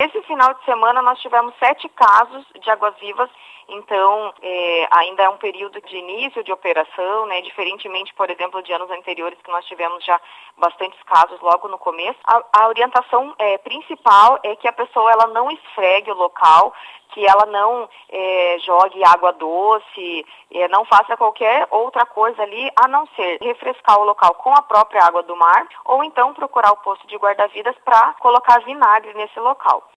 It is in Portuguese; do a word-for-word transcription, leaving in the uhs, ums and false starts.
Esse final de semana nós tivemos sete casos de águas-vivas, então é, ainda é um período de início de operação, né? Diferentemente, por exemplo, de anos anteriores que nós tivemos já bastantes casos logo no começo. A, a orientação é, principal é que a pessoa ela não esfregue o local, que ela não é, jogue água doce, é, não faça qualquer outra coisa ali, a não ser refrescar o local com a própria água do mar, ou então procurar o posto de guarda-vidas para colocar vinagre nesse local.